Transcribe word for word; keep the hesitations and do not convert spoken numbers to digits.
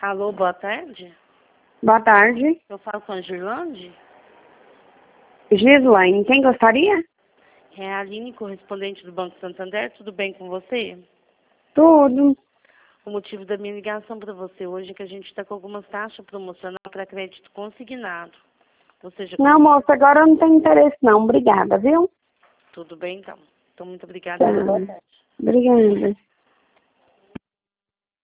Alô, boa tarde. Boa tarde. Eu falo com a Girlande. Gislaine, quem gostaria? É a Aline, correspondente do Banco Santander. Tudo bem com você? Tudo. O motivo da minha ligação para você hoje é que a gente está com algumas taxas promocionais para crédito consignado. Ou seja, Não, moça, agora eu não tenho interesse não. Obrigada, viu? tudo bem então. Então, muito obrigada. Tá. Boa tarde. Obrigada.